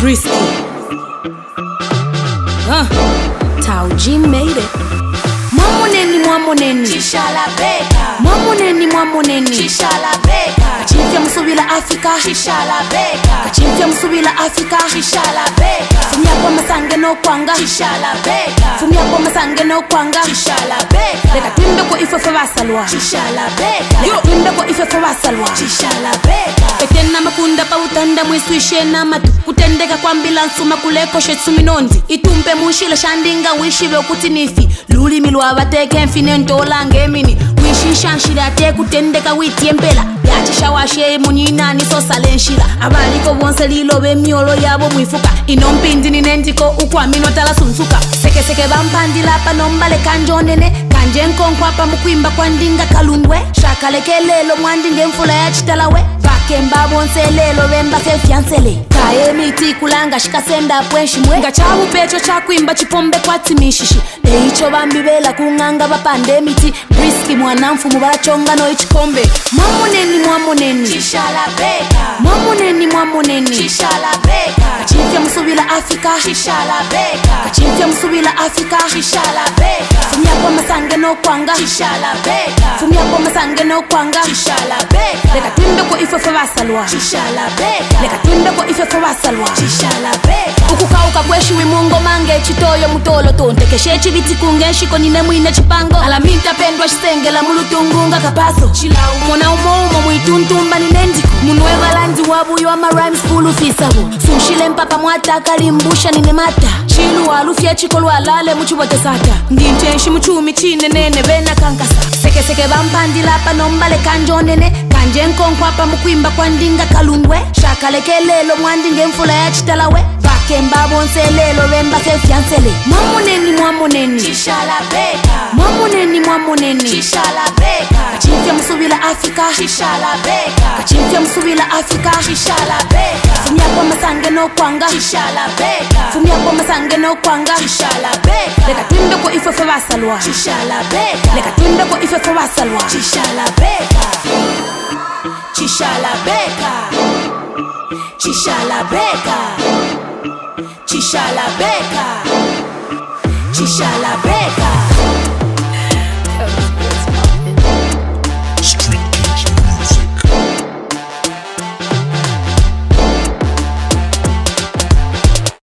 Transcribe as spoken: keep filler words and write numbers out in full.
Brisky. Huh. Tao G made it. Mwamoneni mwamoneni Chishala beka. Mwamoneni mwamoneni Chishala beka. Kachimfya musubila Afrika. Chishala beka. Kachimfya musubila Afrika. Chishala beka. Fumya kwa masange no kwanga. Chishala beka. Fumya kwa masange no kwanga. Chishala beka. Leka timbe kwa ife fa basalwa. Chishala beka. Leka timbe kwa ife fa basalwa. Chishala beka. Petena makunda pa utanda mwiswishe na matu. Kutendeka kwa ambulansu makuleko shetsu nondi. Itumpe mushile shandinga wishive okuti nifi. Luli milwa bateke mfine ntola ngemini. Wishi shanshira ate kutendeka witi embela. Yachisha washe munyina niso salenshira. Abaliko bonse lilo be miolo yabo mwifuka. Inompindi ninendiko ukwamino tala sunsuka. Seke seke bampandila pa nombale kanjonene. Kanje nkonkwa pa mukwimba kwa ndinga kalundwe. Shakaleke lelo mwandinge mfula ya chitalawe. Kemba bonse lelo bemba fe fiancele. Kae miti kulanga shikasenda pwenshimwe. Ngachabu pecho chakwimba chipombe kwa timishishi. Eicho bambibela kunganga bapande miti. Brisky mwanamfu mubachonga no ichikombe. Mwamoneni mwamoneni Chishala beka. Mwamoneni mwamoneni Chishala beka. Kachimfya musubila Afrika. Chishala beka. Kachimfya musubila Afrika. Chishala beka. Fumya kwa masange no kwanga. Chishala beka. Fumya kwa masange no kwanga. Chishala beka. Leka timbe kwa ife fa basalwa. Chishala beka. Leka timbe kwa ife fa basalwa. Chishala beka. Ukukauka kweshi wimungo mange chitoyo mutolo tonte keshe chibiti kungeshiko nine mwine chipango alaminta pendwa shisengela mulutungunga kapaso chilau mona umo umo mwituntumba ninendiko munweva landi wabuyo ama rhymes full fisabo sunshile mpapa mwata kalimbusha nine mata chilu alufya chikolo alale muchibote sata ndintenshi muchumi chine nene bena kankasa seke seke bampandila pa nombale kanjonene kanje nkonkwa pa mukwimba kwa ndinga kalundwe shakaleke lelo mwandinge mfula ya chitalawe Kemba bonse lelo bemba fe fiancele. Mwamoneni mwamoneni Chishala beka. Mwamoneni mwamoneni Chishala beka. Kachimfya musubila Afrika. Chishala beka. Kachimfya musubila Afrika. Chishala beka. Fumya kwa masange no kwanga. Chishala beka. Fumya kwa masange no kwanga. Chishala beka. Leka timbe kwa ife fa basalwa. Chishala beka. Leka timbe kwa ife fa basalwa. Chishala beka. Chishala beka. Chishala beka. Chishala beka. Chishala beka.